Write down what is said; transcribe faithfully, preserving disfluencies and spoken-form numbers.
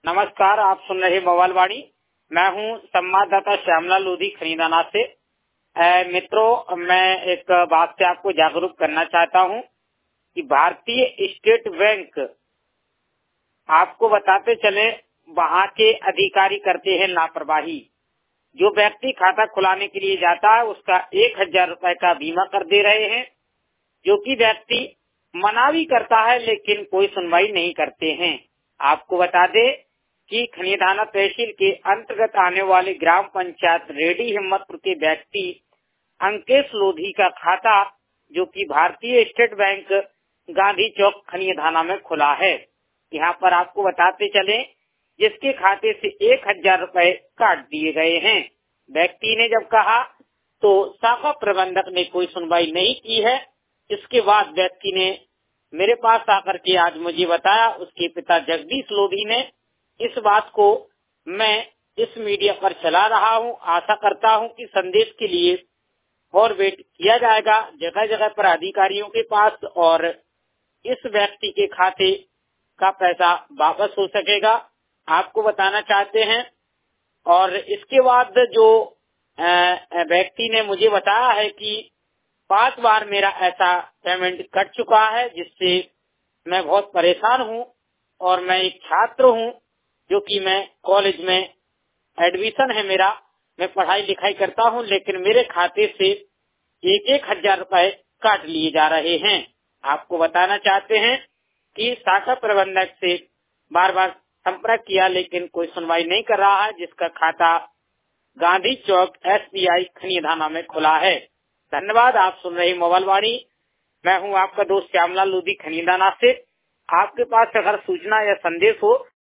नमस्कार, आप सुन रहे मोबाइल वाणी। मैं हूं संवाददाता श्यामलाल लोधी खनीदाना से। अ, मित्रों, मैं एक बात से आपको जागरूक करना चाहता हूं कि भारतीय स्टेट बैंक, आपको बताते चले, वहां के अधिकारी करते हैं लापरवाही। जो व्यक्ति खाता खुलाने के लिए जाता है उसका एक हजार रुपए का बीमा कर दे रहे हैं, जो कि व्यक्ति मना भी करता है लेकिन कोई सुनवाई नहीं करते हैं। आपको बता दे कि खनीदाना तहसील के अंतर्गत आने वाले ग्राम पंचायत रेडी हिम्मतपुर के व्यक्ति अंकेश लोधी का खाता, जो कि भारतीय स्टेट बैंक गांधी चौक खनीदाना में खुला है। यहाँ पर आपको बताते चले, जिसके खाते से एक हजार रुपए काट दिए गए हैं। व्यक्ति ने जब कहा तो शाखा प्रबंधक ने कोई सुनवाई नहीं की है। इसके बाद व्यक्ति ने मेरे पास आकर के आज मुझे बताया, उसके पिता जगदीश लोधी ने। इस बात को मैं इस मीडिया पर चला रहा हूं। आशा करता हूं कि संदेश के लिए और वेट किया जाएगा जगह जगह पर अधिकारियों के पास, और इस व्यक्ति के खाते का पैसा वापस हो सकेगा। आपको बताना चाहते हैं। और इसके बाद जो व्यक्ति ने मुझे बताया है कि पांच बार मेरा ऐसा पेमेंट कट चुका है, जिससे मैं बहुत परेशान हूं। और मैं एक छात्र हूं, जो कि मैं कॉलेज में एडमिशन है मेरा, मैं पढ़ाई लिखाई करता हूं, लेकिन मेरे खाते से एक एक हजार रुपए काट लिए जा रहे हैं। आपको बताना चाहते हैं कि शाखा प्रबंधक से बार बार संपर्क किया लेकिन कोई सुनवाई नहीं कर रहा है, जिसका खाता Gandhi Chowk S B I Khanidana में खुला है। धन्यवाद। आप सुन रहे मोबाइल वाणी। मैं हूं आपका दोस्त श्यामलाल लोधी खनीदाना से। आपके पास अगर सूचना या संदेश हो